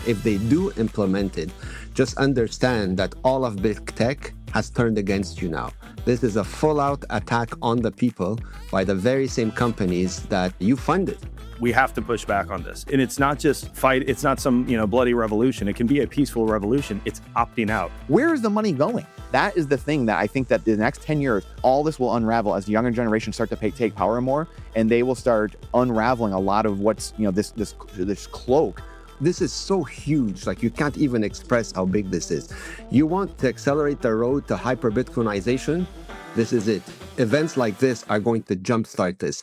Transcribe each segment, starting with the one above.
If they do implement it, just understand that all of big tech has turned against you now. This is a full-out attack on the people by the very same companies that you funded. We have to push back on this. And it's not just fight. It's not some, bloody revolution. It can be a peaceful revolution. It's opting out. Where is the money going? That is the thing that I think that the next 10 years, all this will unravel as the younger generation start to take power more, and they will start unraveling a lot of what's, this cloak. This is so huge, like you can't even express how big this is. You want to accelerate the road to hyper-Bitcoinization? This is it. Events like this are going to jumpstart this.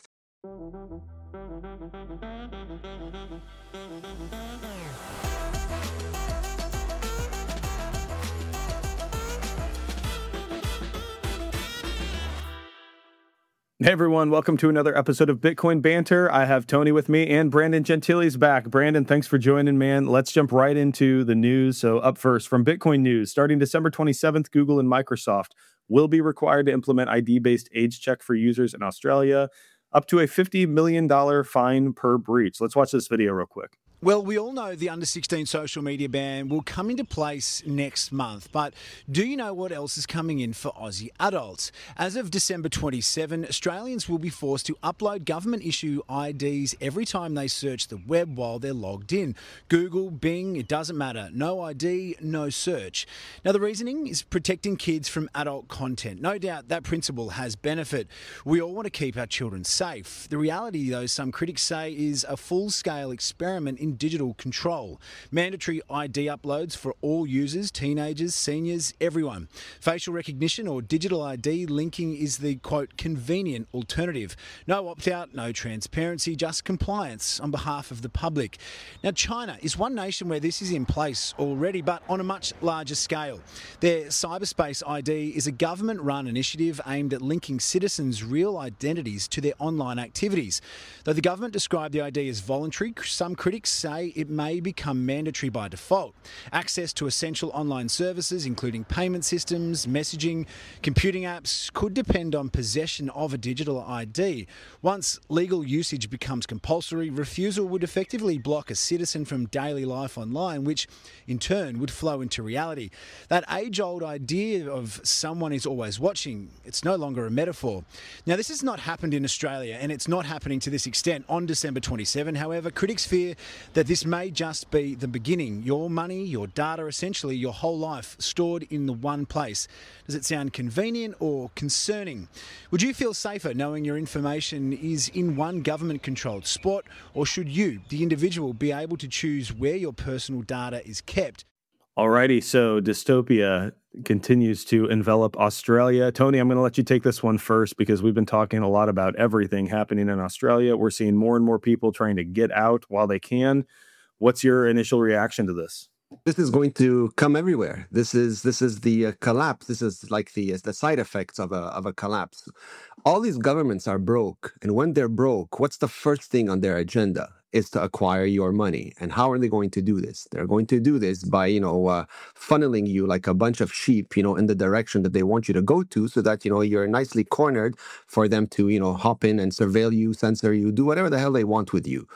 Hey everyone, welcome to another episode of Bitcoin Banter. I have Tony with me and Brandon Gentile's back. Brandon, thanks for joining, man. Let's jump right into the news. So up first, from Bitcoin News, starting December 27th, Google and Microsoft will be required to implement ID-based age check for users in Australia, up to a $50 million fine per breach. Let's watch this video real quick. Well, we all know the under 16 social media ban will come into place next month, but do you know what else is coming in for Aussie adults? As of December 27, Australians will be forced to upload government-issue IDs every time they search the web while they're logged in. Google, Bing, it doesn't matter. No ID, no search. Now, the reasoning is protecting kids from adult content. No doubt that principle has benefit. We all want to keep our children safe. The reality, though, some critics say, is a full-scale experiment in digital control. Mandatory ID uploads for all users, teenagers, seniors, everyone. Facial recognition or digital ID linking is the, quote, convenient alternative. No opt-out, no transparency, just compliance on behalf of the public. Now, China is one nation where this is in place already, but on a much larger scale. Their cyberspace ID is a government-run initiative aimed at linking citizens' real identities to their online activities. Though the government described the ID as voluntary, some critics say it may become mandatory by default. Access to essential online services, including payment systems, messaging, computing apps, could depend on possession of a digital ID. Once legal usage becomes compulsory, refusal would effectively block a citizen from daily life online, which in turn would flow into reality. That age-old idea of someone is always watching, it's no longer a metaphor. Now, this has not happened in Australia, and it's not happening to this extent on December 27. However, critics fear that this may just be the beginning. Your money, your data, essentially your whole life stored in the one place. Does it sound convenient or concerning? Would you feel safer knowing your information is in one government-controlled spot, or should you, the individual, be able to choose where your personal data is kept? Alrighty, so dystopia continues to envelop Australia. Tony, I'm going to let you take this one first because we've been talking a lot about everything happening in Australia. We're seeing more and more people trying to get out while they can. What's your initial reaction to this? This is going to come everywhere. This is the collapse. This is like the side effects of a collapse. All these governments are broke, and when they're broke, what's the first thing on their agenda? Is to acquire your money. And how are they going to do this? They're going to do this by, funneling you like a bunch of sheep, in the direction that they want you to go to, so that, you're nicely cornered for them to, hop in and surveil you, censor you, do whatever the hell they want with you.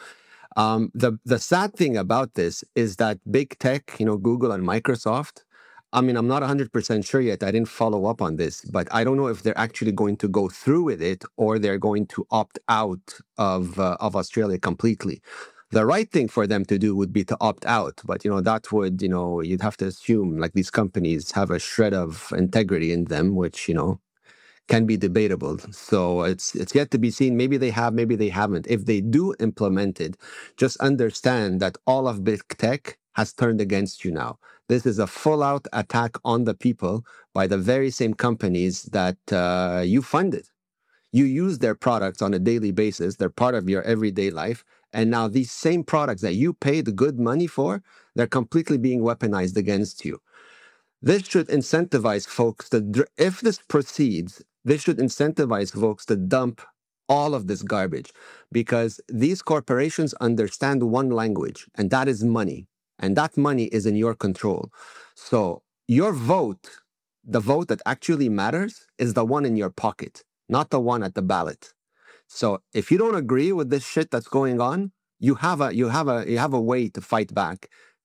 The sad thing about this is that big tech, Google and Microsoft, I'm not 100% sure yet. I didn't follow up on this, but I don't know if they're actually going to go through with it or they're going to opt out of Australia completely. The right thing for them to do would be to opt out, but that would you'd have to assume like these companies have a shred of integrity in them, which can be debatable. So it's yet to be seen. Maybe they have, maybe they haven't. If they do implement it, just understand that all of big tech has turned against you now. This is a full-out attack on the people by the very same companies that you funded. You use their products on a daily basis. They're part of your everyday life. And now these same products that you paid good money for, they're completely being weaponized against you. This should incentivize folks to, if this proceeds, this should incentivize folks to dump all of this garbage, because these corporations understand one language, and that is money. And that money is in your control. So your vote, the vote that actually matters, is the one in your pocket, not the one at the ballot. So if you don't agree with this shit that's going on, you have a way to fight back.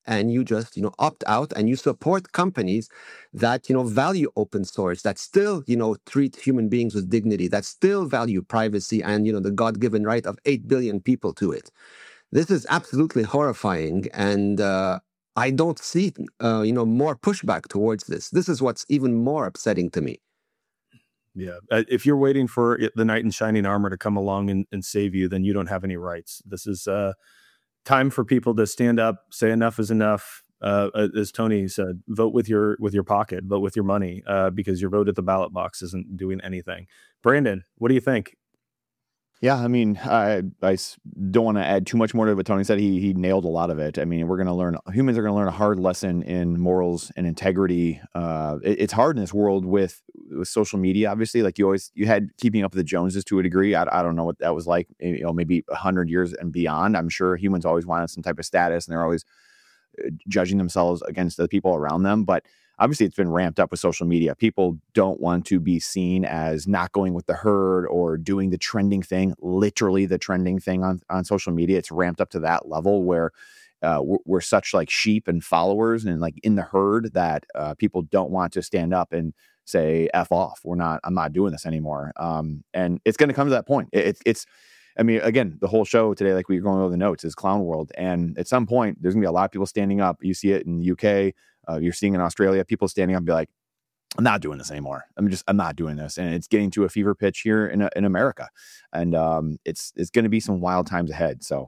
and you just, opt out and you support companies that, value open source, that still, treat human beings with dignity, that still value privacy and, the God-given right of 8 billion people to it. This is absolutely horrifying. And I don't see, more pushback towards this. This is what's even more upsetting to me. Yeah. If you're waiting for the knight in shining armor to come along and save you, then you don't have any rights. This is time for people to stand up, say enough is enough. As Tony said, vote with your pocket, vote with your money, because your vote at the ballot box isn't doing anything. Brandon, what do you think? Yeah, I mean, I don't want to add too much more to what Tony said. He nailed a lot of it. I mean, humans are going to learn a hard lesson in morals and integrity. It's hard in this world with social media, obviously. Like you had keeping up with the Joneses to a degree. I don't know what that was like, maybe 100 years and beyond. I'm sure humans always wanted some type of status, and they're always judging themselves against the people around them. But obviously, it's been ramped up with social media. People don't want to be seen as not going with the herd or doing the trending thing, literally the trending thing on social media. It's ramped up to that level where we're such like sheep and followers and like in the herd that people don't want to stand up and say, F off. I'm not doing this anymore. And it's going to come to that point. I mean, again, the whole show today, like we were going over the notes, is Clown World. And at some point, there's going to be a lot of people standing up. You see it in the UK. You're seeing in Australia, people standing up and be like, I'm not doing this anymore. I'm not doing this. And it's getting to a fever pitch here in America. And it's going to be some wild times ahead. So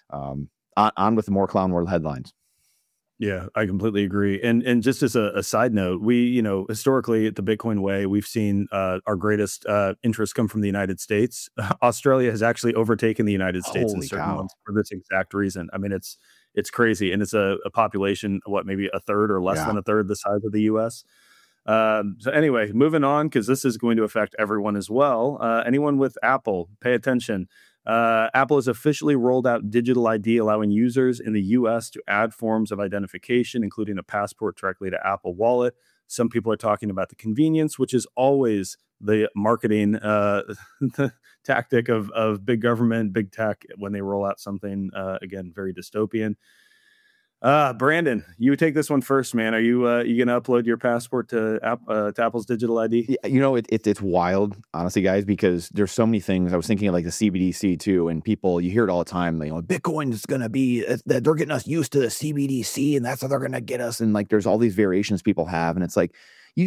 on with the more Clown World headlines. Yeah, I completely agree. And just as a side note, we, historically at the Bitcoin Way, we've seen our greatest interest come from the United States. Australia has actually overtaken the United States in certain months for this exact reason. I mean, it's crazy. And it's a population, maybe a third or less than a third the size of the US. So anyway, moving on, because this is going to affect everyone as well. Anyone with Apple, pay attention. Apple has officially rolled out digital ID, allowing users in the U.S. to add forms of identification, including a passport, directly to Apple Wallet. Some people are talking about the convenience, which is always the marketing the tactic of big government, big tech when they roll out something, again, very dystopian. Brandon, you take this one first, man. Are you going to upload your passport to Apple's digital ID? Yeah, it's wild, honestly, guys, because there's so many things. I was thinking of like the CBDC too, and people, you hear it all the time. Bitcoin is going to be that they're getting us used to the CBDC, and that's how they're going to get us. And like, there's all these variations people have, and it's like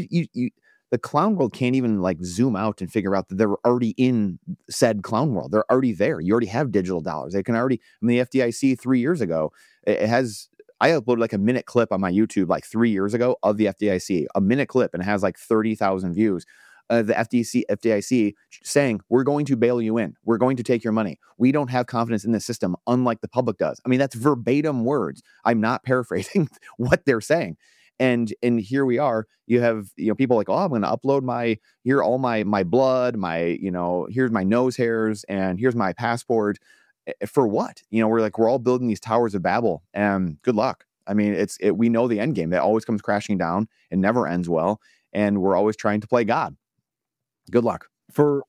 the clown world can't even like zoom out and figure out that they're already in said clown world. They're already there. You already have digital dollars. They can already. The FDIC 3 years ago, it has. I uploaded like a minute clip on my YouTube like 3 years ago of the FDIC, a minute clip, and it has like 30,000 views. The FDIC saying, we're going to bail you in. We're going to take your money. We don't have confidence in the system, unlike the public does. I mean, that's verbatim words. I'm not paraphrasing what they're saying. And here we are. You have people like, I'm going to upload all my blood, here's my nose hairs, and here's my passport. For what? We're all building these towers of Babel, and good luck. I mean, we know the end game. That always comes crashing down. It never ends well, and we're always trying to play God. Good luck. For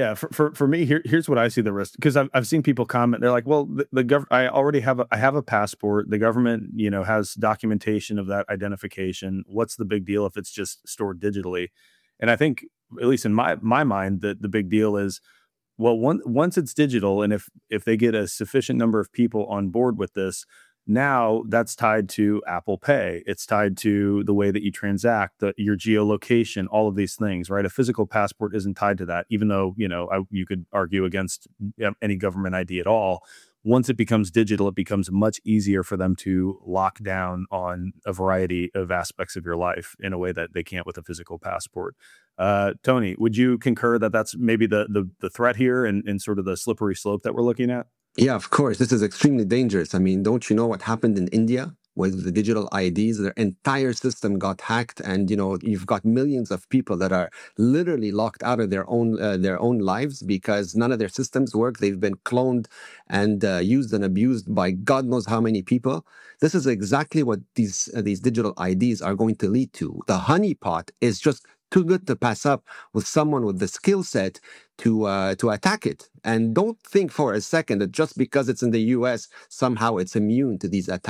me, here's what I see the risk, because I've seen people comment. They're like, well, the government. I have a passport. The government, has documentation of that identification. What's the big deal if it's just stored digitally? And I think, at least in my mind, that the big deal is, well, once it's digital, and if they get a sufficient number of people on board with this, now that's tied to Apple Pay. It's tied to the way that you transact, your geolocation, all of these things, right? A physical passport isn't tied to that, even though, you could argue against any government ID at all. Once it becomes digital, it becomes much easier for them to lock down on a variety of aspects of your life in a way that they can't with a physical passport. Tony, would you concur that that's maybe the threat here and sort of the slippery slope that we're looking at? Yeah, of course. This is extremely dangerous. I mean, don't you know what happened in India with the digital IDs? Their entire system got hacked, and you've got millions of people that are literally locked out of their own lives because none of their systems work. They've been cloned and used and abused by God knows how many people. This is exactly what these digital IDs are going to lead to. The honeypot is just too good to pass up with someone with the skill set to attack it. And don't think for a second that just because it's in the US, somehow it's immune to these attacks.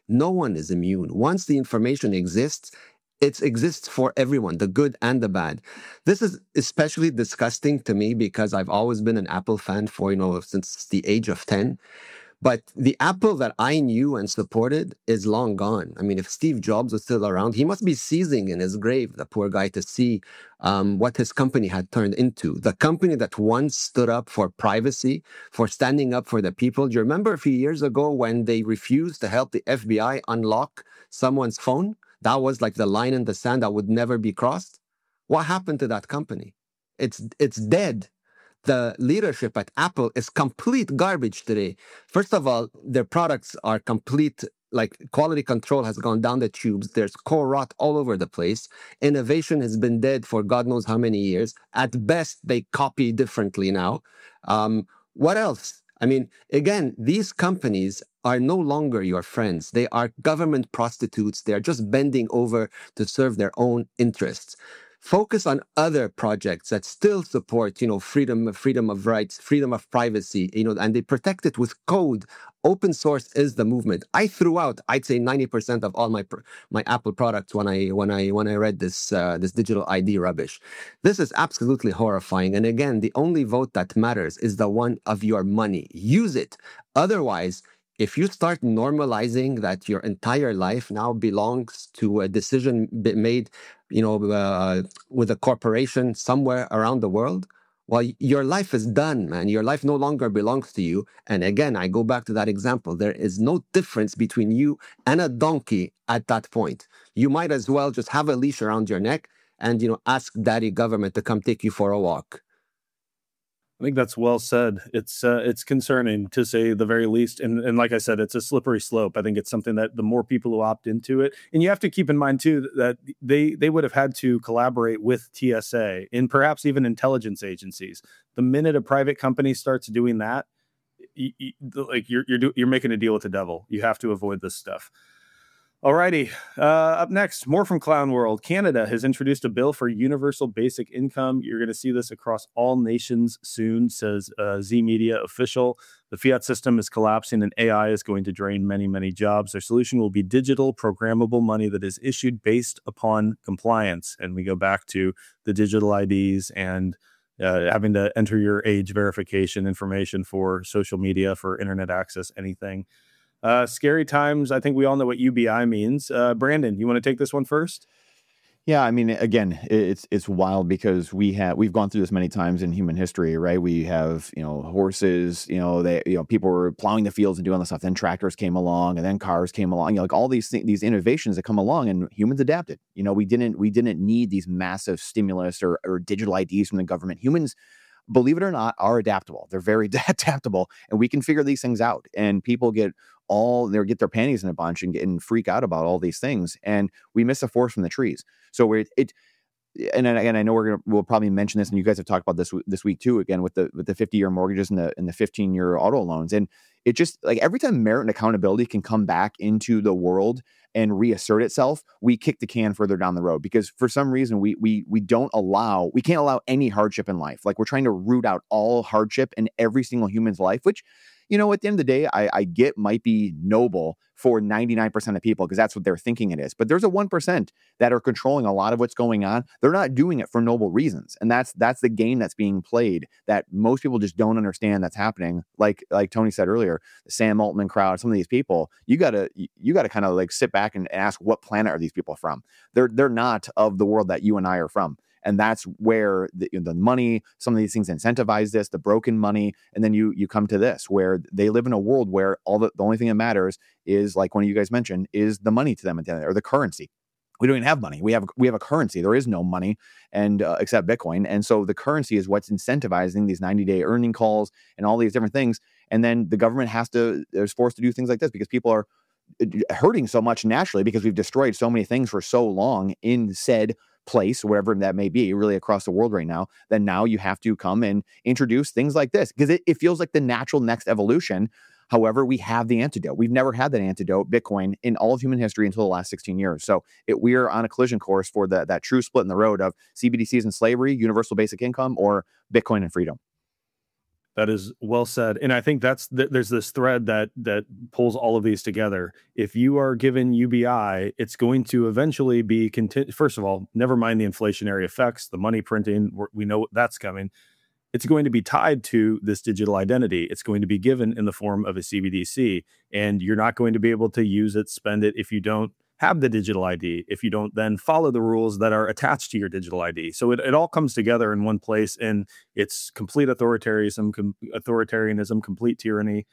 No one is immune. Once the information exists, it exists for everyone, the good and the bad. This is especially disgusting to me because I've always been an Apple fan for, since the age of 10. But the Apple that I knew and supported is long gone. I mean, if Steve Jobs was still around, he must be seizing in his grave, the poor guy, to see what his company had turned into. The company that once stood up for privacy, for standing up for the people. Do you remember a few years ago when they refused to help the FBI unlock someone's phone? That was like the line in the sand that would never be crossed. What happened to that company? It's dead. The leadership at Apple is complete garbage today. First of all, their products are complete, like quality control has gone down the tubes. There's core rot all over the place. Innovation has been dead for God knows how many years. At best, they copy differently now. What else? I mean, again, these companies are no longer your friends. They are government prostitutes. They are just bending over to serve their own interests. Focus on other projects that still support, freedom of rights, freedom of privacy, and they protect it with code. Open source is the movement. I threw out, I'd say 90% of all my Apple products when I read this digital ID rubbish. This is absolutely horrifying. And again, the only vote that matters is the one of your money. Use it. Otherwise, if you start normalizing that your entire life now belongs to a decision made, with a corporation somewhere around the world, well, your life is done, man. Your life no longer belongs to you. And again, I go back to that example. There is no difference between you and a donkey at that point. You might as well just have a leash around your neck and, ask daddy government to come take you for a walk. I think that's well said. It's concerning, to say the very least. And like I said, it's a slippery slope. I think it's something that the more people who opt into it, and you have to keep in mind too that they would have had to collaborate with TSA and perhaps even intelligence agencies. The minute a private company starts doing that, you're making a deal with the devil. You have to avoid this stuff. Alrighty, up next, more from Clown World. Canada has introduced a bill for universal basic income. You're going to see this across all nations soon, says Z Media official. The fiat system is collapsing and AI is going to drain many, many jobs. Their solution will be digital, programmable money that is issued based upon compliance. And we go back to the digital IDs and having to enter your age verification information for social media, for internet access, anything. Scary times. I think we all know what UBI means. Brandon, you want to take this one first? Yeah, I mean, again, it's wild because we've gone through this many times in human history, right? We have, horses, people were plowing the fields and doing all this stuff. Then tractors came along, and then cars came along. Like all these innovations that come along, and humans adapted. We didn't need these massive stimulus or digital IDs from the government. Humans, believe it or not, are adaptable. They're very adaptable, and we can figure these things out. And people get their panties in a bunch and freak out about all these things, and we miss the forest from the trees. So and again, I know we'll probably mention this, and you guys have talked about this week too. Again, with the 50-year mortgages and the 15-year auto loans, and it just, like, every time merit and accountability can come back into the world and reassert itself, we kick the can further down the road because for some reason we can't allow any hardship in life. Like, we're trying to root out all hardship in every single human's life, which, at the end of the day, I get might be noble for 99% of people because that's what they're thinking it is. But there's a 1% that are controlling a lot of what's going on. They're not doing it for noble reasons. And that's the game that's being played that most people just don't understand that's happening. Like Tony said earlier, the Sam Altman crowd, some of these people, you gotta kind of like sit back and ask, what planet are these people from? They're not of the world that you and I are from. And that's where the money, some of these things incentivize this, the broken money. And then you come to this, where they live in a world where the only thing that matters is, like one of you guys mentioned, is the money to them at the end, or the currency. We don't even have money. We have a currency. There is no money and except Bitcoin. And so the currency is what's incentivizing these 90-day earning calls and all these different things. And then the government is forced to do things like this because people are hurting so much naturally because we've destroyed so many things for so long in said place, wherever that may be, really across the world right now, then now you have to come and introduce things like this because it feels like the natural next evolution. However, we have the antidote. We've never had that antidote, Bitcoin, in all of human history until the last 16 years. So we're on a collision course for that true split in the road of CBDCs and slavery, universal basic income, or Bitcoin and freedom. That is well said. And I think there's this thread that pulls all of these together. If you are given UBI, it's going to eventually be first of all, never mind the inflationary effects, the money printing, we know that's coming. It's going to be tied to this digital identity. It's going to be given in the form of a CBDC, and you're not going to be able to use it, spend it if you don't have the digital ID, if you don't then follow the rules that are attached to your digital ID. So it all comes together in one place, and it's complete authoritarianism, complete tyranny.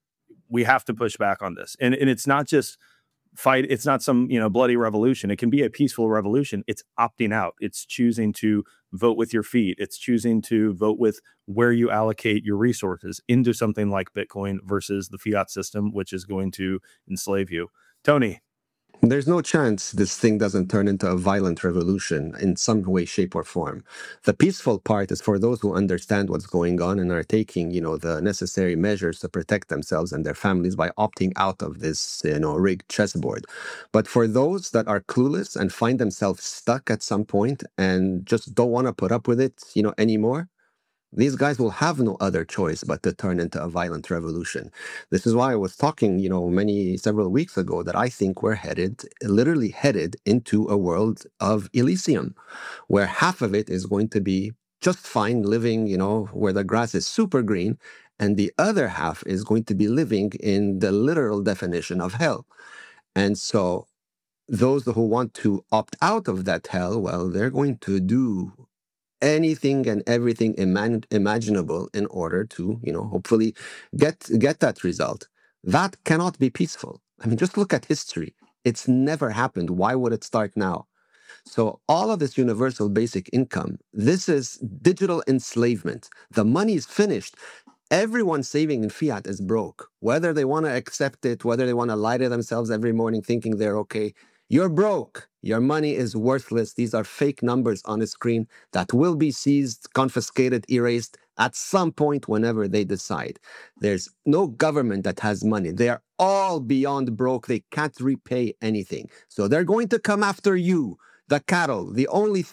We have to push back on this. And it's not just fight. It's not some, bloody revolution. It can be a peaceful revolution. It's opting out. It's choosing to vote with your feet. It's choosing to vote with where you allocate your resources into something like Bitcoin versus the fiat system, which is going to enslave you. Tony. There's no chance this thing doesn't turn into a violent revolution in some way, shape, or form. The peaceful part is for those who understand what's going on and are taking, the necessary measures to protect themselves and their families by opting out of this, rigged chessboard. But for those that are clueless and find themselves stuck at some point and just don't want to put up with it, anymore, these guys will have no other choice but to turn into a violent revolution. This is why I was talking, several weeks ago that I think we're literally headed into a world of Elysium, where half of it is going to be just fine living, where the grass is super green, and the other half is going to be living in the literal definition of hell. And so those who want to opt out of that hell, well, they're going to do anything and everything imaginable in order to, hopefully get that result. That cannot be peaceful. I mean, just look at history. It's never happened. Why would it start now? So all of this universal basic income, this is digital enslavement. The money is finished. Everyone saving in fiat is broke. Whether they want to accept it, whether they want to lie to themselves every morning thinking they're okay, you're broke. Your money is worthless. These are fake numbers on a screen that will be seized, confiscated, erased at some point whenever they decide. There's no government that has money. They are all beyond broke. They can't repay anything. So they're going to come after you, the cattle. The only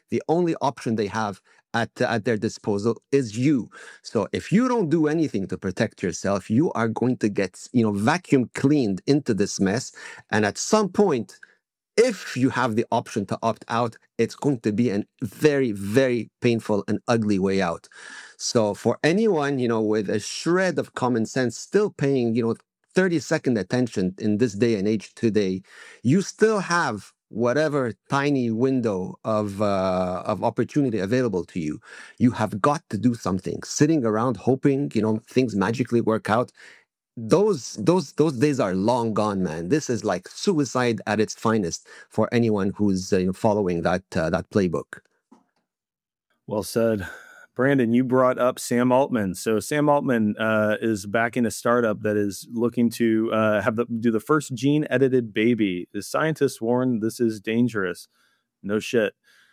option they have at their disposal is you. So if you don't do anything to protect yourself, you are going to get, vacuum cleaned into this mess. And at some point, if you have the option to opt out, it's going to be a very, very painful and ugly way out. So for anyone, with a shred of common sense, still paying, 30-second attention in this day and age today, you still have whatever tiny window of opportunity available to you. You have got to do something. Sitting around hoping, things magically work out, those days are long gone, man. This is like suicide at its finest for anyone who's following that playbook. Well said. Brandon, you brought up Sam Altman. So Sam Altman is backing a startup that is looking to do the first gene-edited baby. The scientists warn this is dangerous. No shit.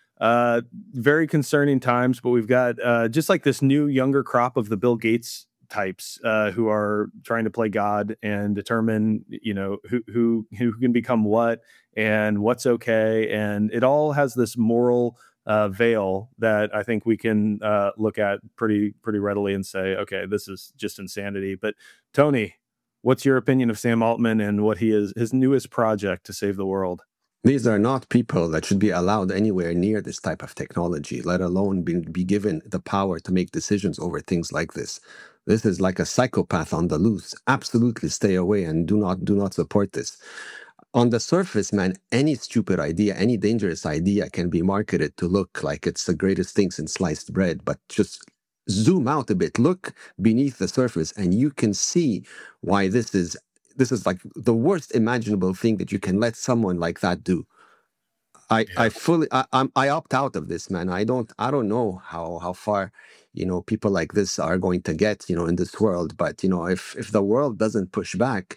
Very concerning times, but we've got just like this new younger crop of the Bill Gates types who are trying to play God and determine, who can become what and what's okay. And it all has this moral veil that I think we can look at pretty readily and say, okay, this is just insanity. But Tony, what's your opinion of Sam Altman and what his newest project to save the world? These are not people that should be allowed anywhere near this type of technology, let alone be given the power to make decisions over things like this. This is like a psychopath on the loose. Absolutely stay away and do not support this. On the surface, man, any stupid idea, any dangerous idea can be marketed to look like it's the greatest thing since sliced bread, but just zoom out a bit, look beneath the surface, and you can see why this is like the worst imaginable thing that you can let someone like that do. I opt out of this, man. I don't know how far, people like this are going to get, in this world. But, if the world doesn't push back,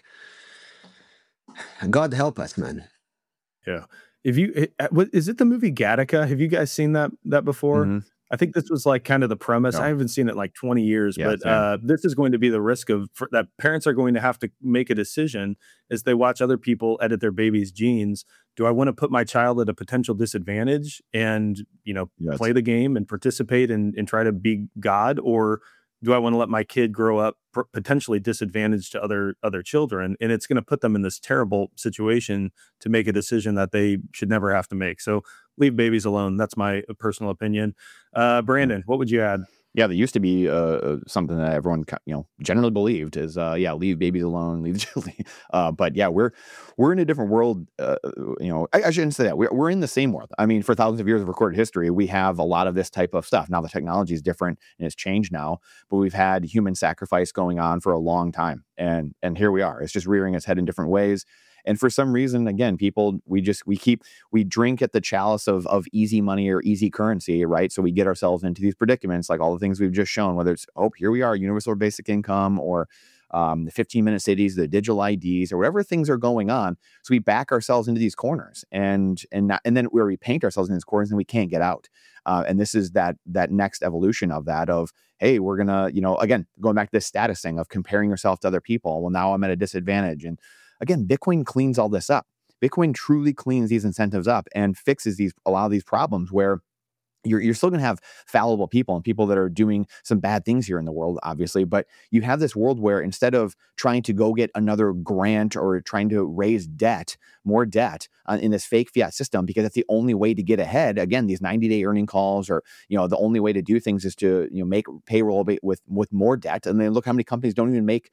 God help us, man. Yeah. Is it the movie Gattaca? Have you guys seen that before? Mm-hmm. I think this was like kind of the premise. No. I haven't seen it in like 20 years, but this is going to be the risk that parents are going to have to make a decision as they watch other people edit their baby's genes. Do I want to put my child at a potential disadvantage and, play the game and participate and try to be God? Or do I want to let my kid grow up potentially disadvantaged to other children? And it's going to put them in this terrible situation to make a decision that they should never have to make. So leave babies alone. That's my personal opinion. Brandon, what would you add? Yeah, there used to be something that everyone generally believed is leave babies alone, leave the children. But yeah, we're in a different world. I shouldn't say that. We're in the same world. I mean, for thousands of years of recorded history, we have a lot of this type of stuff. Now the technology is different and it's changed now, but we've had human sacrifice going on for a long time, and here we are. It's just rearing its head in different ways. And for some reason, again, people, we drink at the chalice of easy money or easy currency, right? So we get ourselves into these predicaments, like all the things we've just shown, whether it's, here we are, universal basic income, or the 15-minute cities, the digital IDs, or whatever things are going on. So we back ourselves into these corners, and then where we paint ourselves in these corners and we can't get out. And this is that next evolution of that of, hey, we're going to, again, going back to this status thing of comparing yourself to other people. Well, now I'm at a disadvantage. And again, Bitcoin cleans all this up. Bitcoin truly cleans these incentives up and fixes a lot of these problems where you're still going to have fallible people and people that are doing some bad things here in the world, obviously. But you have this world where instead of trying to go get another grant or trying to raise more debt in this fake fiat system, because that's the only way to get ahead. Again, these 90-day earning calls, or the only way to do things is to make payroll with more debt. And then look how many companies don't even make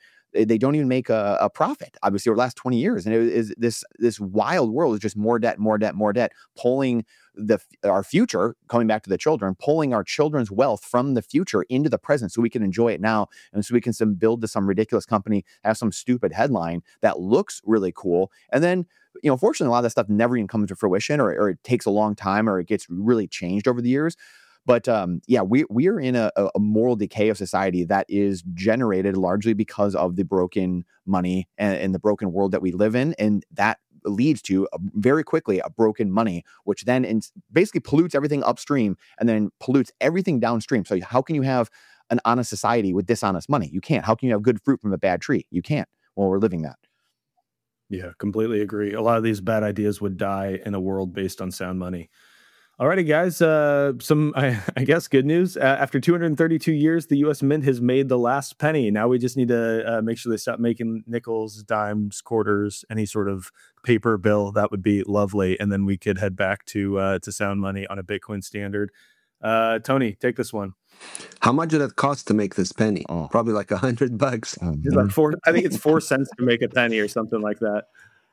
a profit, obviously, over the last 20 years. And it is this wild world is just more debt, pulling our future, coming back to the children, pulling our children's wealth from the future into the present so we can enjoy it now. And so we can build to some ridiculous company, have some stupid headline that looks really cool. And then, fortunately, a lot of that stuff never even comes to fruition, or it takes a long time, or it gets really changed over the years. But we are in a moral decay of society that is generated largely because of the broken money and the broken world that we live in. And that leads to very quickly a broken money, which then basically pollutes everything upstream and then pollutes everything downstream. So how can you have an honest society with dishonest money? You can't. How can you have good fruit from a bad tree? You can't. Well, we're living that. Yeah, completely agree. A lot of these bad ideas would die in a world based on sound money. Alrighty, guys. Some, I guess, good news. After 232 years, the U.S. Mint has made the last penny. Now we just need to make sure they stop making nickels, dimes, quarters, any sort of paper bill. That would be lovely, and then we could head back to sound money on a Bitcoin standard. Tony, take this one. How much did it cost to make this penny? Probably like $100. It's like I think it's 4 cents to make a penny or something like that.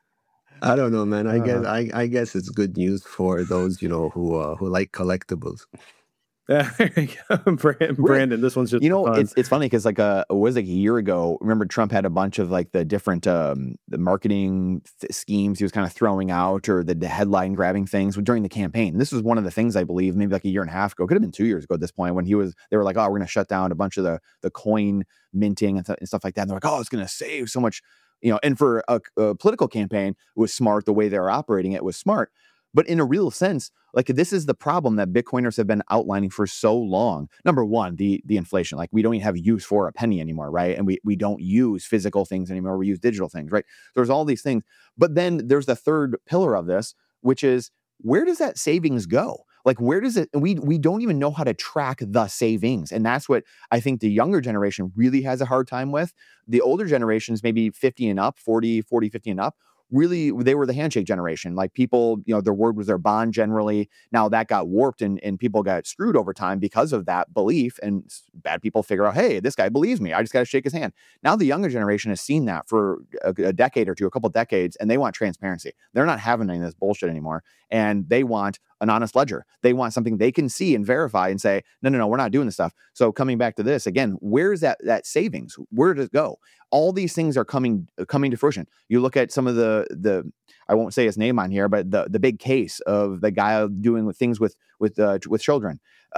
I don't know, man. I guess it's good news for those who like collectibles. There you go. Brandon, this one's just it's funny because it was like a year ago. Remember, Trump had a bunch of like the different the marketing schemes he was kind of throwing out, or the headline grabbing things during the campaign. And this was one of the things, I believe, maybe like a year and a half ago, could have been 2 years ago at this point, when they were like, we're going to shut down a bunch of the coin minting and stuff like that. And they're like, it's going to save so much. And for a political campaign, it was smart. The way they were operating it was smart. But in a real sense, like, this is the problem that Bitcoiners have been outlining for so long. Number one, the inflation. Like, we don't even have use for a penny anymore, right? And we don't use physical things anymore. We use digital things, right? There's all these things. But then there's the third pillar of this, which is, where does that savings go? Like, where does it, we don't even know how to track the savings. And that's what I think the younger generation really has a hard time with. The older generations, maybe 50 and up, 40, 50 and up, really, they were the handshake generation. Like, people, their word was their bond generally. Now that got warped and people got screwed over time because of that belief. And bad people figure out, hey, this guy believes me, I just got to shake his hand. Now the younger generation has seen that for a decade or two, a couple decades, and they want transparency. They're not having any of this bullshit anymore. And they want an honest ledger. They want something they can see and verify and say, no, we're not doing this stuff. So coming back to this again, where's that savings? Where does it go? All these things are coming to fruition. You look at some of the I won't say his name on here, but the big case of the guy doing things with children.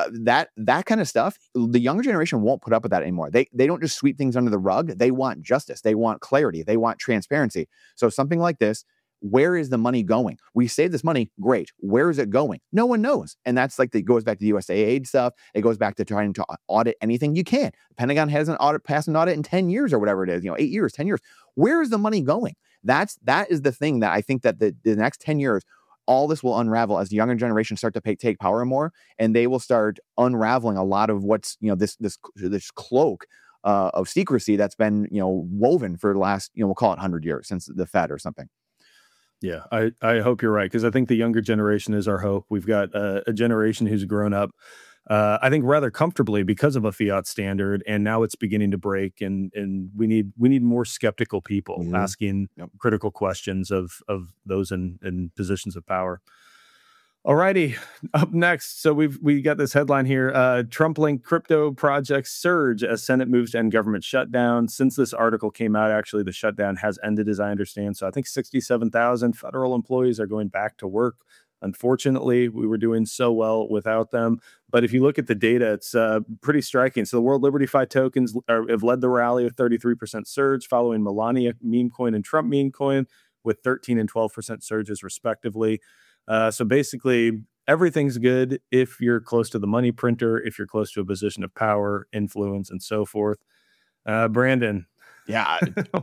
That kind of stuff, the younger generation won't put up with that anymore. They don't just sweep things under the rug. They want justice. They want clarity. They want transparency. So something like this, where is the money going? We save this money, great. Where is it going? No one knows. And that's like, it goes back to the USAID stuff. It goes back to trying to audit anything you can. The Pentagon hasn't passed an audit in 10 years or whatever it is, 8 years, 10 years. Where is the money going? That is the thing that I think that the next 10 years, all this will unravel as the younger generation start to take power more, and they will start unraveling a lot of what's, this cloak of secrecy that's been, woven for the last, we'll call it 100 years since the Fed or something. Yeah, I hope you're right, because I think the younger generation is our hope. We've got a generation who's grown up, I think, rather comfortably because of a fiat standard, and now it's beginning to break. And we need more skeptical people asking critical questions of those in positions of power. Alrighty, up next. So we got this headline here. Trump-linked crypto projects surge as Senate moves to end government shutdown. Since this article came out, actually, the shutdown has ended, as I understand. So I think 67,000 federal employees are going back to work. Unfortunately, we were doing so well without them. But if you look at the data, it's pretty striking. So the World Liberty Fi tokens have led the rally with 33% surge, following Melania meme coin and Trump meme coin with 13 and 12% surges, respectively. So basically, everything's good if you're close to the money printer, if you're close to a position of power, influence, and so forth. Brandon. Yeah,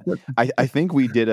I think we did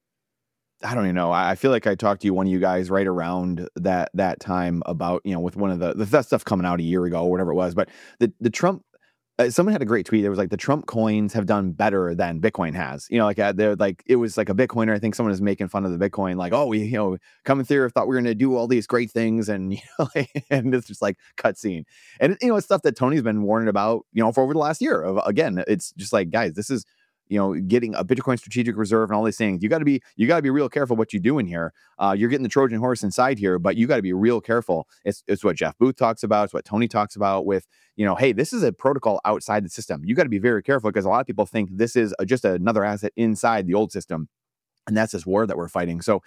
I don't even know. I feel like I talked to one of you guys right around that time about, with one of that stuff coming out a year ago or whatever it was. But the Trump, someone had a great tweet. It was like, the Trump coins have done better than Bitcoin has. They're like, it was like a Bitcoiner. I think someone was making fun of the Bitcoin, like, oh, we, coming through, thought we were going to do all these great things, and and it's just like cutscene. And it's stuff that Tony's been warning about, for over the last year. Again, it's just like, guys, this is, getting a Bitcoin strategic reserve and all these things. You got to be real careful what you do in here. You're getting the Trojan horse inside here, but you got to be real careful. It's what Jeff Booth talks about. It's what Tony talks about with, hey, this is a protocol outside the system. You got to be very careful, because a lot of people think this is just another asset inside the old system. And that's this war that we're fighting. So,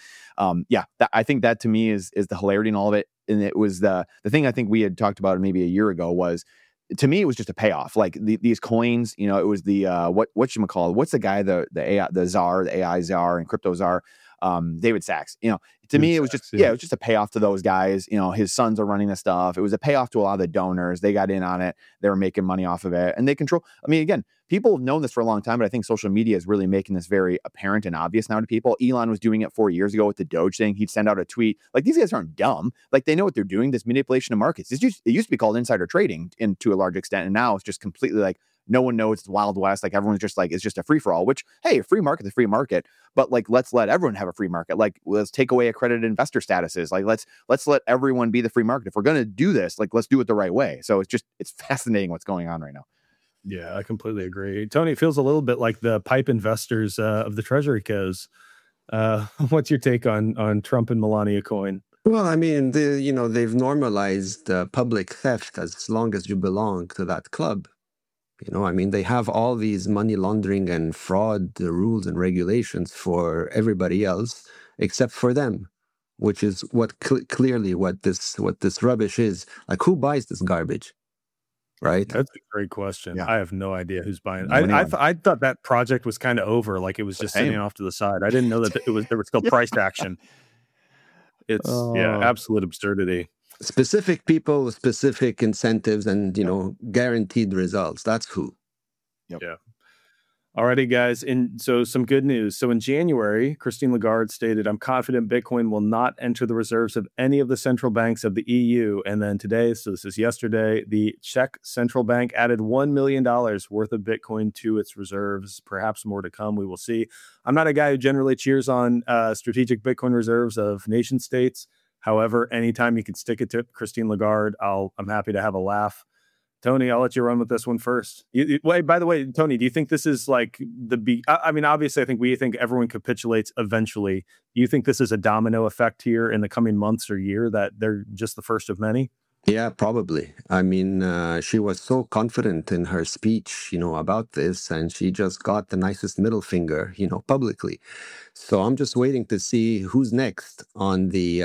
I think that to me is the hilarity in all of it. And it was the thing I think we had talked about maybe a year ago was, to me, it was just a payoff. Like these coins, it was the whatchamacallit, what's the guy, the AI, the czar, the AI czar and crypto czar, David Sachs. To me, it was just it was just a payoff to those guys. His sons are running the stuff. It was a payoff to a lot of the donors. They got in on it. They were making money off of it, and they control. I mean, again, people have known this for a long time, but I think social media is really making this very apparent and obvious now to people. Elon was doing it 4 years ago with the Doge thing. He'd send out a tweet. Like, these guys aren't dumb. Like, they know what they're doing. This manipulation of markets. It used to be called insider trading to a large extent, and now it's just completely like, no one knows. It's Wild West. Like, everyone's just like, it's just a free for all, which, hey, a free market is a free market, but like, let's let everyone have a free market. Like, let's take away accredited investor statuses. Like, let's let everyone be the free market. If we're going to do this, like, let's do it the right way. So it's fascinating what's going on right now. Yeah, I completely agree. Tony, it feels a little bit like the pipe investors of the Treasury co's. What's your take on Trump and Melania coin? Well, I mean, they've normalized public theft as long as you belong to that club. They have all these money laundering and fraud rules and regulations for everybody else except for them, which is clearly what this rubbish is. Like, who buys this garbage? Right? That's a great question. Yeah. I have no idea who's buying it. I thought that project was kind of over, like it was just sitting off to the side. I didn't know that there was still price action. It's absolute absurdity. Specific people, specific incentives, and guaranteed results. That's who. Yep. Yeah. Alrighty, guys. So some good news. So in January, Christine Lagarde stated, "I'm confident Bitcoin will not enter the reserves of any of the central banks of the EU." And then today, so this is yesterday, the Czech central bank added $1 million worth of Bitcoin to its reserves. Perhaps more to come. We will see. I'm not a guy who generally cheers on strategic Bitcoin reserves of nation states. However, anytime you can stick it to Christine Lagarde, I'm happy to have a laugh. Tony, I'll let you run with this one first. Wait, by the way, Tony, do you think this is like I mean, obviously, I think we think everyone capitulates eventually. Do you think this is a domino effect here in the coming months or year, that they're just the first of many? Yeah, probably. I mean, she was so confident in her speech, about this, and she just got the nicest middle finger, publicly. So I'm just waiting to see who's next on the,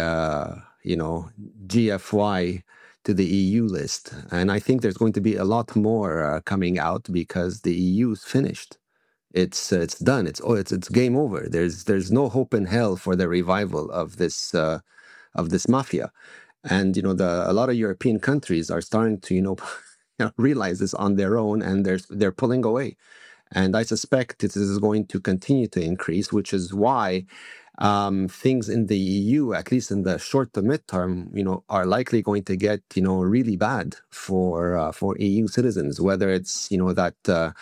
GFY to the EU list. And I think there's going to be a lot more coming out, because the EU's finished. It's done. It's game over. There's no hope in hell for the revival of this mafia. And a lot of European countries are starting to realize this on their own, and they're pulling away. And I suspect this is going to continue to increase, which is why things in the EU, at least in the short to midterm, are likely going to get, really bad for EU citizens. Whether it's, that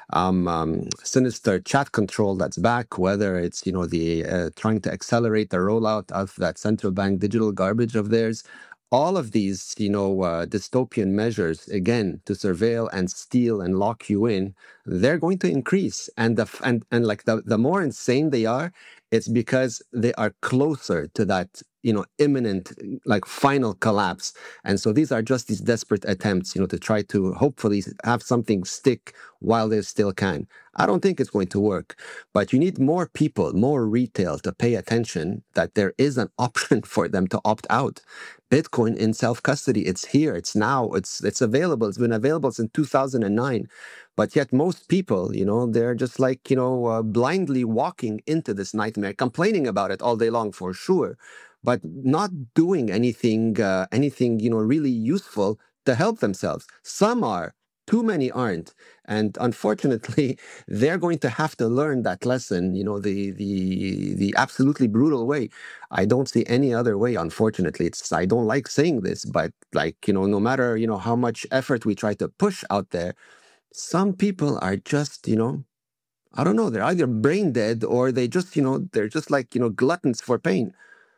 sinister chat control that's back, whether it's, the trying to accelerate the rollout of that central bank digital garbage of theirs. All of these, dystopian measures, again, to surveil and steal and lock you in, they're going to increase. And the more insane they are, it's because they are closer to that, imminent, like final collapse. And so these are just these desperate attempts, to try to hopefully have something stick while they still can. I don't think it's going to work, but you need more people, more retail to pay attention that there is an option for them to opt out. Bitcoin in self-custody, it's here, it's now, it's available. It's been available since 2009. But yet most people, they're just like, blindly walking into this nightmare, complaining about it all day long for sure, but not doing anything, really useful to help themselves. Some are, too many aren't. And unfortunately, they're going to have to learn that lesson, the absolutely brutal way. I don't see any other way, unfortunately. I don't like saying this, but no matter, how much effort we try to push out there, some people are just, I don't know, they're either brain dead or they just, they're just like, gluttons for pain.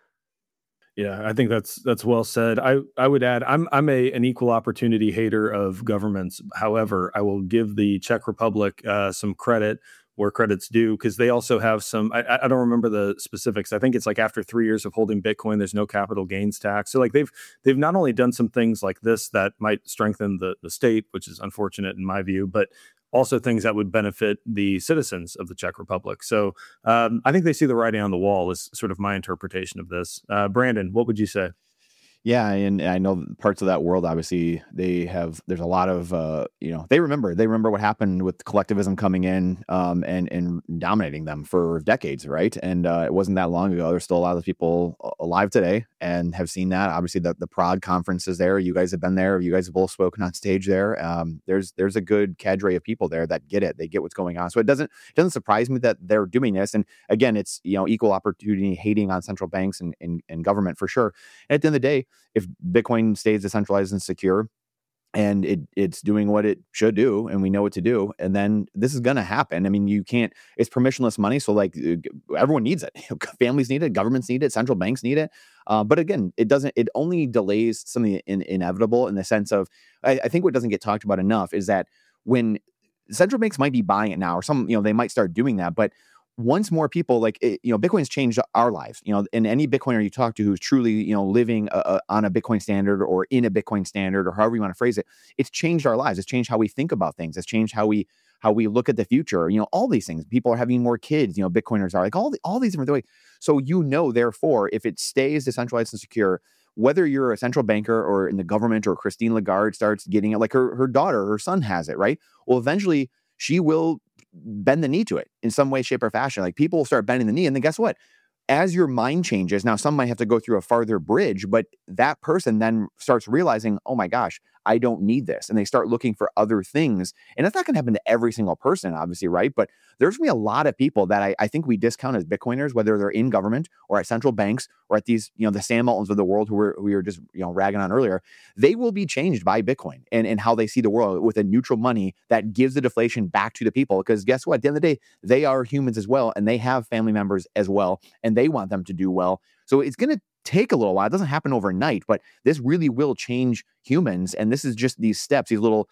Yeah, I think that's well said. I would add, I'm an equal opportunity hater of governments. However, I will give the Czech Republic some credit where credit's due, because they also have some. I don't remember the specifics. I think it's like after 3 years of holding Bitcoin, there's no capital gains tax. So like they've not only done some things like this that might strengthen the state, which is unfortunate in my view, but also things that would benefit the citizens of the Czech Republic. So I think they see the writing on the wall is sort of my interpretation of this. Brandon, what would you say? Yeah, and I know parts of that world, obviously, there's a lot of, they remember what happened with collectivism coming in and dominating them for decades, right? And it wasn't that long ago. There's still a lot of people alive today and have seen that. Obviously, the Prague conference is there. You guys have been there. You guys have both spoken on stage there. There's a good cadre of people there that get it. They get what's going on. So it doesn't surprise me that they're doing this. And again, it's equal opportunity hating on central banks and government for sure. And at the end of the day, if Bitcoin stays decentralized and secure and it's doing what it should do and we know what to do, and then this is going to happen. I mean, it's permissionless money. So like everyone needs it. Families need it. Governments need it. Central banks need it. But again, it only delays something inevitable in the sense of, I think what doesn't get talked about enough is that when central banks might be buying it now, or some, they might start doing that, but once more people Bitcoin's changed our lives, and any Bitcoiner you talk to who's truly, living on a Bitcoin standard or in a Bitcoin standard or however you want to phrase it, it's changed our lives. It's changed how we think about things. It's changed how we look at the future. All these things. People are having more kids. Bitcoiners are like all these different ways. So therefore, if it stays decentralized and secure, whether you're a central banker or in the government or Christine Lagarde starts getting it, like her daughter, her son has it, right? Well, eventually she will bend the knee to it in some way, shape, or fashion. Like people will start bending the knee, and then guess what? As your mind changes, now some might have to go through a farther bridge, but that person then starts realizing, oh my gosh, I don't need this. And they start looking for other things. And that's not going to happen to every single person, obviously, right? But there's going to be a lot of people that I think we discount as Bitcoiners, whether they're in government or at central banks or at these, the Sam Altmans of the world who we were just, ragging on earlier. They will be changed by Bitcoin and how they see the world with a neutral money that gives the deflation back to the people. Because guess what? At the end of the day, they are humans as well, and they have family members as well, and they want them to do well. So it's going to take a little while. It doesn't happen overnight, but this really will change humans. And this is just these steps, these little,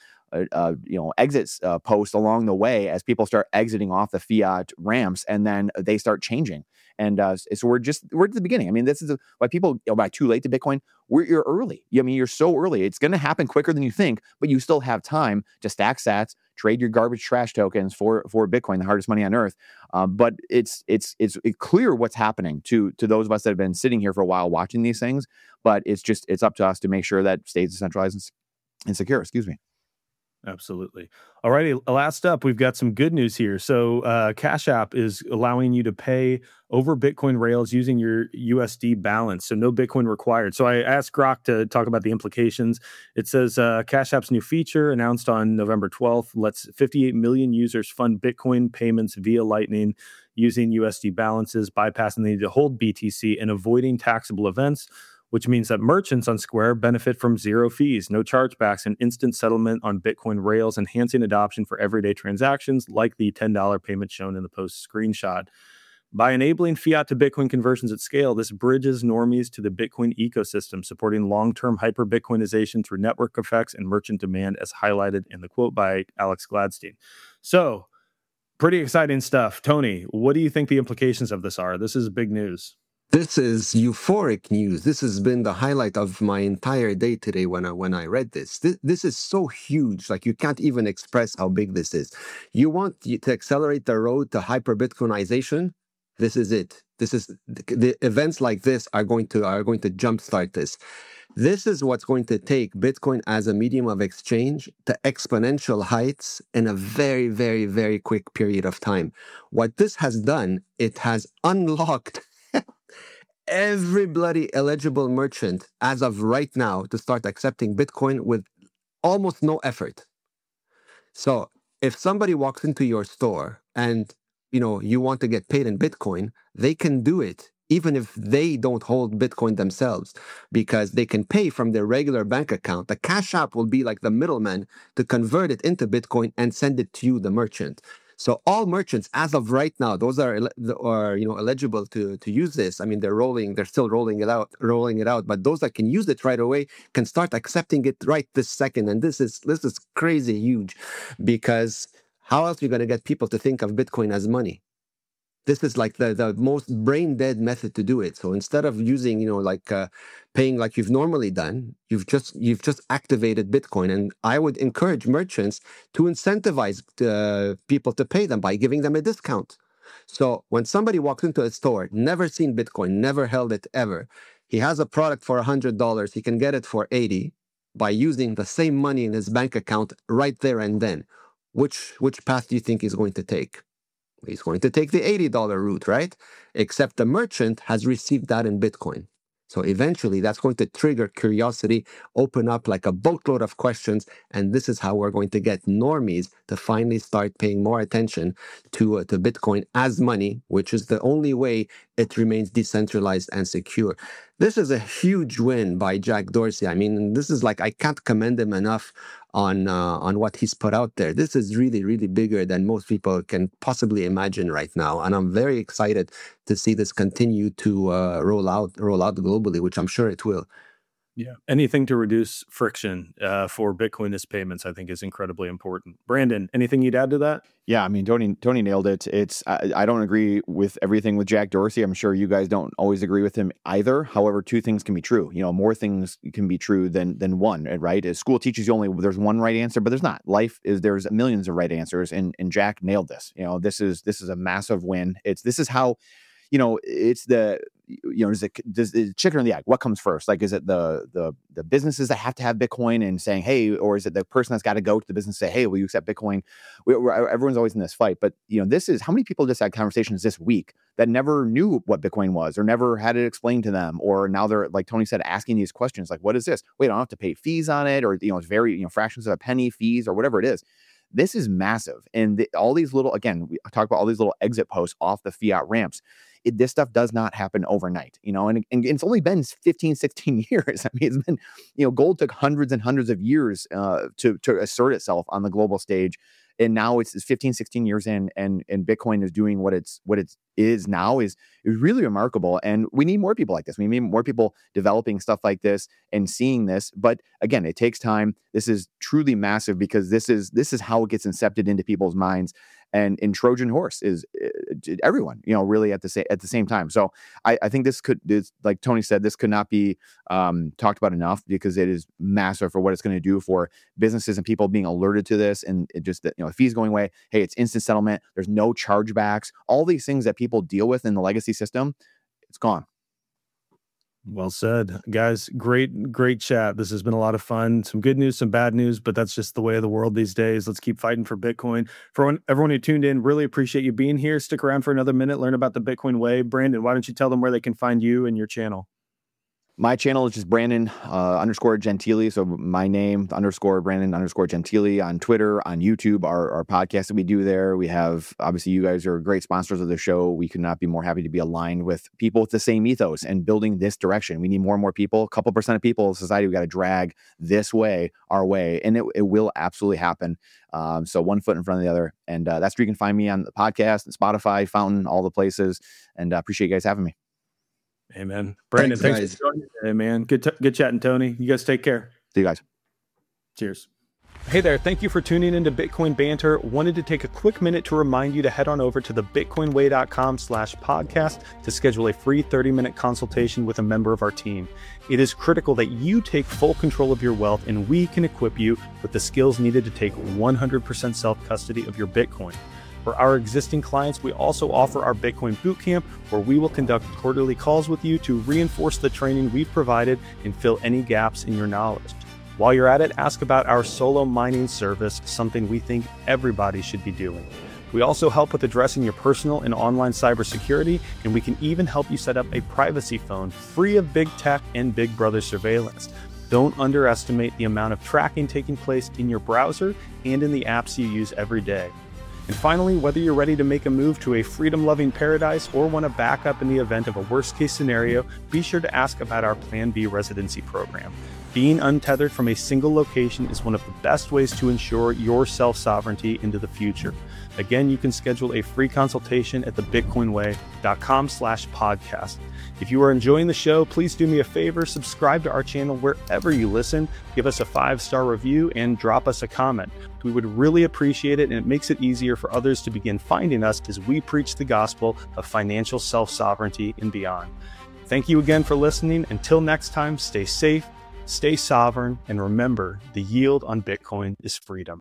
exits posts along the way as people start exiting off the fiat ramps, and then they start changing. And so we're at the beginning. I mean, this is why people buy too late to Bitcoin. You're early. I mean, you're so early. It's going to happen quicker than you think, but you still have time to stack sats, trade your garbage trash tokens for Bitcoin, the hardest money on earth. But it's clear what's happening to those of us that have been sitting here for a while watching these things. But it's up to us to make sure that it stays decentralized and secure. Excuse me. Absolutely. All righty. Last up, we've got some good news here. So Cash App is allowing you to pay over Bitcoin rails using your USD balance. So no Bitcoin required. So I asked Grok to talk about the implications. It says Cash App's new feature announced on November 12th lets 58 million users fund Bitcoin payments via Lightning using USD balances, bypassing the need to hold BTC, and avoiding taxable events, which means that merchants on Square benefit from zero fees, no chargebacks, and instant settlement on Bitcoin rails, enhancing adoption for everyday transactions like the $10 payment shown in the post screenshot. By enabling fiat to Bitcoin conversions at scale, this bridges normies to the Bitcoin ecosystem, supporting long-term hyper-Bitcoinization through network effects and merchant demand, as highlighted in the quote by Alex Gladstein. So, pretty exciting stuff. Tony, what do you think the implications of this are? This is big news. This is euphoric news. This has been the highlight of my entire day today when I read this. This is so huge, like you can't even express how big this is. You want to accelerate the road to hyper-Bitcoinization? This is it. This is the events like this are going to jumpstart this. This is what's going to take Bitcoin as a medium of exchange to exponential heights in a very, very, very quick period of time. What this has done, it has unlocked every bloody eligible merchant as of right now to start accepting Bitcoin with almost no effort. So if somebody walks into your store and you want to get paid in Bitcoin, they can do it even if they don't hold Bitcoin themselves, because they can pay from their regular bank account. The Cash App will be like the middleman to convert it into Bitcoin and send it to you, the merchant. So all merchants, as of right now, those are eligible to use this. I mean, they're still rolling it out. But those that can use it right away can start accepting it right this second. And this is crazy huge, because how else are you going to get people to think of Bitcoin as money? This is like the most brain dead method to do it. So instead of using, paying like you've normally done, you've just activated Bitcoin. And I would encourage merchants to incentivize people to pay them by giving them a discount. So when somebody walks into a store, never seen Bitcoin, never held it ever, he has a product for $100, he can get it for $80 by using the same money in his bank account right there and then. Which path do you think he's going to take? He's going to take the $80 route, right? Except the merchant has received that in Bitcoin. So eventually that's going to trigger curiosity, open up like a boatload of questions, and this is how we're going to get normies to finally start paying more attention to Bitcoin as money, which is the only way it remains decentralized and secure. This is a huge win by Jack Dorsey. I mean, this is like, I can't commend him enough on what he's put out there. This is really, really bigger than most people can possibly imagine right now. And I'm very excited to see this continue to roll out globally, which I'm sure it will. Yeah. Anything to reduce friction for Bitcoinist payments, I think, is incredibly important. Brandon, anything you'd add to that? Yeah, I mean, Tony nailed it. I don't agree with everything with Jack Dorsey. I'm sure you guys don't always agree with him either. However, two things can be true. More things can be true than one, right? As school teaches you there's one right answer, but there's not. There's millions of right answers, and Jack nailed this. This is a massive win. This is how, it's does the chicken or the egg? What comes first? Like, is it the businesses that have to have Bitcoin and saying, hey, or is it the person that's got to go to the business and say, hey, will you accept Bitcoin? Everyone's always in this fight. But, this is how many people just had conversations this week that never knew what Bitcoin was or never had it explained to them. Or now they're, like Tony said, asking these questions like, what is this? Wait, I don't have to pay fees on it, or, it's very, fractions of a penny fees or whatever it is. This is massive. And all these little, again, we talk about all these little exit posts off the fiat ramps. This stuff does not happen overnight, and it's only been 15, 16 years. I mean, it's been, gold took hundreds and hundreds of years to assert itself on the global stage. And now it's 15, 16 years in, and Bitcoin is doing what it is now is really remarkable. And we need more people like this. We need more people developing stuff like this and seeing this. But again, it takes time. This is truly massive, because this is how it gets incepted into people's minds. And in Trojan horse is everyone, really at the same time. So I think this like Tony said, this could not be talked about enough, because it is massive for what it's going to do for businesses and people being alerted to this, and it just, fees going away. Hey, it's instant settlement. There's no chargebacks. All these things that people deal with in the legacy system, it's gone. Well said, guys. Great chat. This has been a lot of fun. Some good news, some bad news, but that's just the way of the world these days. Let's keep fighting for Bitcoin. For everyone who tuned in, really appreciate you being here. Stick around for another minute, learn about the Bitcoin way. Brandon, why don't you tell them where they can find you and your channel? My channel is just Brandon _Gentili. So my name _Brandon _Gentili on Twitter, on YouTube, our podcast that we do there. We have, obviously, you guys are great sponsors of the show. We could not be more happy to be aligned with people with the same ethos and building this direction. We need more and more people, a couple % of people in society we got to drag this way, our way, and it will absolutely happen. So one foot in front of the other. And that's where you can find me on the podcast and Spotify, Fountain, all the places. And appreciate you guys having me. Amen. Brandon, thanks for joining today, man. Good chatting, Tony. You guys take care. See you guys. Cheers. Hey there. Thank you for tuning into Bitcoin Banter. Wanted to take a quick minute to remind you to head on over to thebitcoinway.com/podcast to schedule a free 30-minute consultation with a member of our team. It is critical that you take full control of your wealth, and we can equip you with the skills needed to take 100% self-custody of your Bitcoin. For our existing clients, we also offer our Bitcoin Bootcamp, where we will conduct quarterly calls with you to reinforce the training we've provided and fill any gaps in your knowledge. While you're at it, ask about our solo mining service, something we think everybody should be doing. We also help with addressing your personal and online cybersecurity, and we can even help you set up a privacy phone free of big tech and Big Brother surveillance. Don't underestimate the amount of tracking taking place in your browser and in the apps you use every day. And finally, whether you're ready to make a move to a freedom-loving paradise or want to back up in the event of a worst-case scenario, be sure to ask about our Plan B residency program. Being untethered from a single location is one of the best ways to ensure your self-sovereignty into the future. Again, you can schedule a free consultation at thebitcoinway.com/podcast. If you are enjoying the show, please do me a favor, subscribe to our channel wherever you listen, give us a 5-star review, and drop us a comment. We would really appreciate it, and it makes it easier for others to begin finding us as we preach the gospel of financial self-sovereignty and beyond. Thank you again for listening. Until next time, stay safe, stay sovereign, and remember, the yield on Bitcoin is freedom.